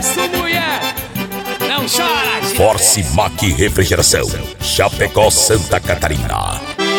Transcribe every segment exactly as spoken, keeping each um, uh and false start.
isso, mulher. Não chora, gente. Force Mac Refrigeração, Chapecó, Santa Catarina.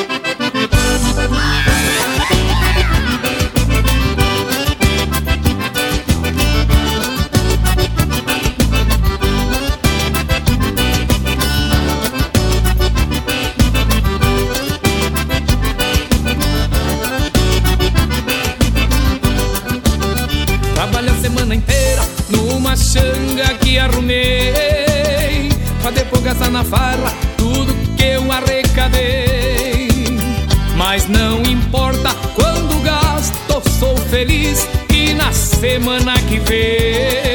Trabalhei a semana inteira numa xanga que arrumei, pra depois gastar na farra tudo que eu arrecadei. Mas não importa quando gasto, sou feliz, e na semana que vem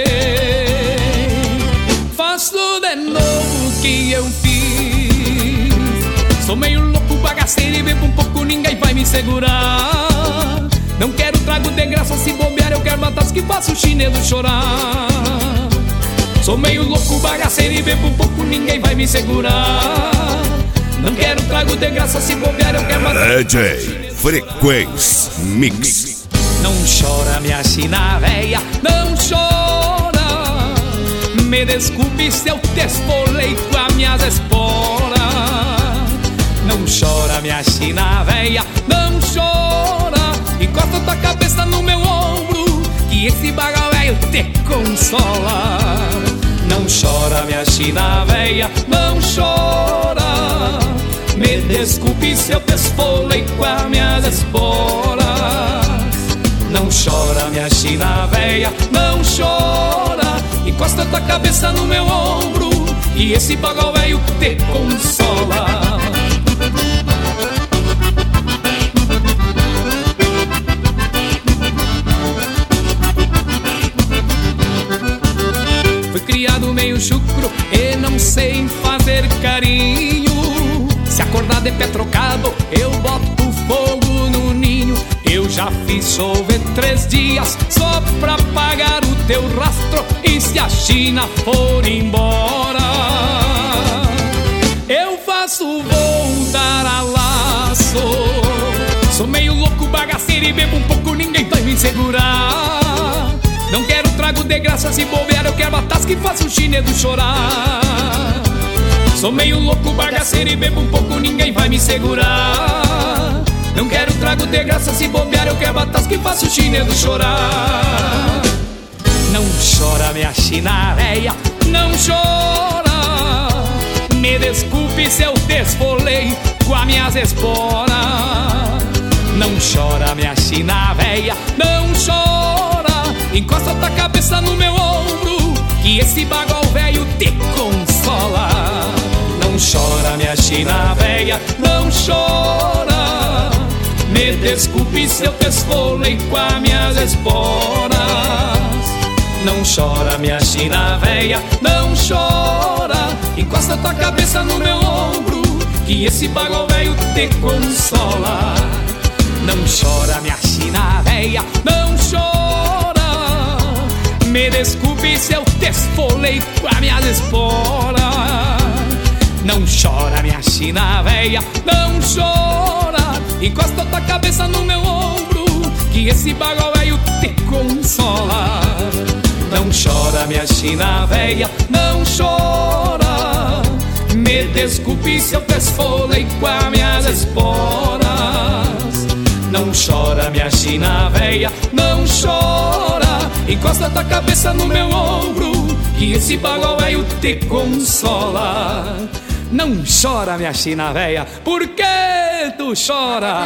faço de novo o que eu fiz. Sou meio louco, bagaceiro, e bebo um pouco, ninguém vai me segurar. Não quero trago de graça, se bobear eu quero batas que faço o chinelo chorar. Sou meio louco, bagaceiro, e bebo um pouco, ninguém vai me segurar. Não quero trago de graça, se bobear eu quero batas D J Frequência Mix. Não chora minha china véia, não chora. Me desculpe se eu te esfolei com as minhas esporas. Não chora minha china véia, não chora. Encosta tua cabeça no meu ombro, que esse bagal velho te consola. Não chora minha china véia, não chora. Me desculpe se eu te esfolei com as minhas esporas. Não chora minha china véia, não chora. Encosta tua cabeça no meu ombro, e esse bagal velho te consola. Fui criado meio chucro e não sei fazer carinho. Se acordar de pé trocado, eu boto fogo no ninho. Eu já fiz chover três dias só pra pagar o teu rastro. E se a China for embora, eu faço voltar a laço. Sou meio louco, bagaceiro, e bebo um pouco, ninguém vai me segurar. Não quero trago de graça, se bobear eu quero batas que faço o chinelo chorar. Sou meio louco, bagaceiro, e bebo um pouco, ninguém vai me segurar. Não quero trago de graça, se bobear eu quero batas que faço o chinelo chorar. Não chora minha china véia, não chora. Me desculpe se eu te esfolei com as minhas esporas. Não chora minha china véia, não chora. Encosta tua cabeça no meu ombro, que esse bagal velho te consola. Não chora minha china véia, não chora. Me desculpe se eu te esfolei com as minhas esporas. Não chora minha china véia, não chora. Encosta tua cabeça no meu ombro, que esse bagal velho te consola. Não chora minha china véia, não chora. Me desculpe se eu te esfolei com as minhas esporas. Não chora minha china véia, não chora. Encosta tua cabeça no meu ombro, que esse bagal velho te consola. Não chora minha china véia, não chora. Me desculpe se eu te esfolei com as minhas esporas. Não chora minha china véia, não chora. Encosta tua cabeça no meu ombro, que esse bagal velho te consola. Não chora minha china véia, por que tu chora?